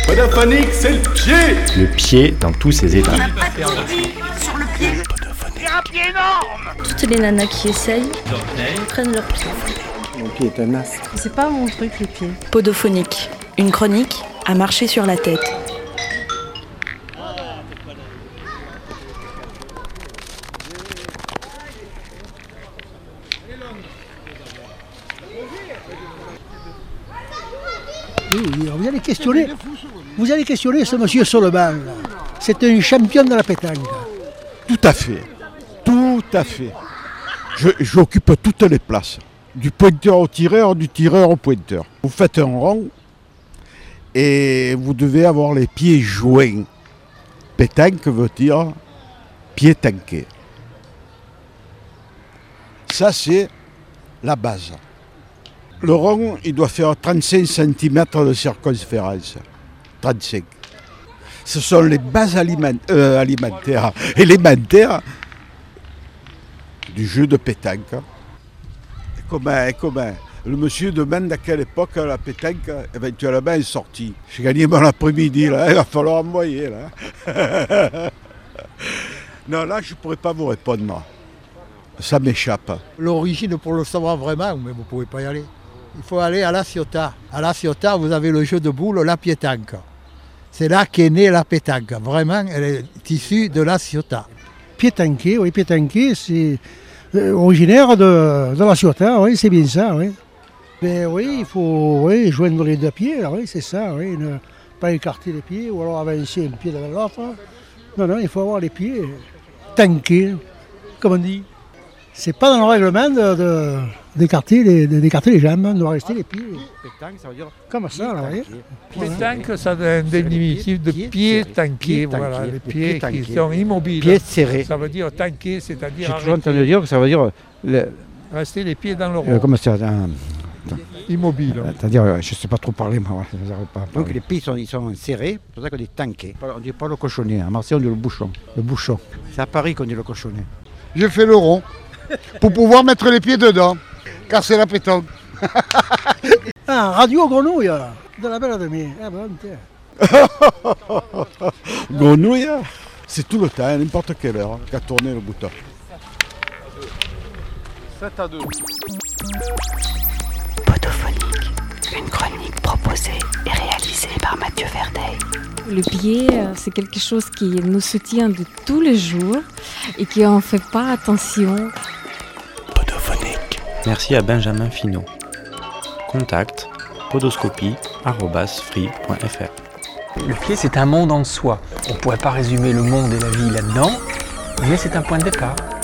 Podophonique, c'est le pied. Le pied dans tous ses états. On n'a pas tout dit sur le pied. C'est un pied énorme. Toutes les nanas qui essayent prennent leur pied. Mon pied est un astre. C'est pas mon truc, les pieds. Podophonique, une chronique à marcher sur la tête. Oui, vous allez questionner ce monsieur sur le banc. C'est un champion de la pétanque. Tout à fait. J'occupe toutes les places. Du pointeur au tireur, du tireur au pointeur. Vous faites un rond et vous devez avoir les pieds joints. Pétanque veut dire pied tanké. Ça, c'est la base. Le rond, il doit faire 35 cm de circonférence. 35. Ce sont les bases alimentaires, élémentaires du jeu de pétanque. Comment le monsieur demande à quelle époque la pétanque éventuellement est sortie. J'ai gagné mon après-midi, là, il va falloir envoyer. Là. Non, là, je ne pourrais pas vous répondre, moi. Ça m'échappe. L'origine, pour le savoir vraiment, mais vous ne pouvez pas y aller. Il faut aller à La Ciotat. À La Ciotat, vous avez le jeu de boules, la pétanque. C'est là qu'est née la pétanque. Vraiment, elle est issue de La Ciotat. Pétanqué, c'est originaire de La Ciotat, oui, c'est bien ça, oui. Mais oui, il faut joindre les deux pieds, là, oui, c'est ça, oui. Ne pas écarter les pieds ou alors avancer un pied devant l'autre. Non, il faut avoir les pieds tankés, comme on dit. C'est pas dans le règlement d'écarter les jambes, on doit rester les pieds. Pétanque, ça veut dire Comme ça, là, oui. Pétanque, ça a un diminutif de pied tanké, voilà, les pieds qui sont immobiles. Pieds serrés. Ça veut dire tanké, c'est-à-dire J'ai toujours entendu dire que ça veut dire rester les pieds dans le rond. comment ça Immobile. C'est-à-dire, je ne sais pas trop parler, moi. Donc les pieds ils sont serrés, c'est pour ça qu'on dit tanké. On ne dit pas le cochonnet, à Marseille on dit le bouchon. Le bouchon. C'est à Paris qu'on dit le cochonnet. J'ai fait le rond pour pouvoir mettre les pieds dedans, car c'est la pétanque. Radio Grenouille, de la belle demi. Grenouille, c'est tout le temps, à n'importe quelle heure, qu'à tourner le bouton. 7-2. Podophonique, une chronique proposée et réalisée par Mathieu Verdeil. Le pied, c'est quelque chose qui nous soutient de tous les jours et qui en fait pas attention. Podophonique. Merci à Benjamin Finot. Contact podoscopie@free.fr. Le pied, c'est un monde en soi. On ne pourrait pas résumer le monde et la vie là-dedans, mais c'est un point de départ.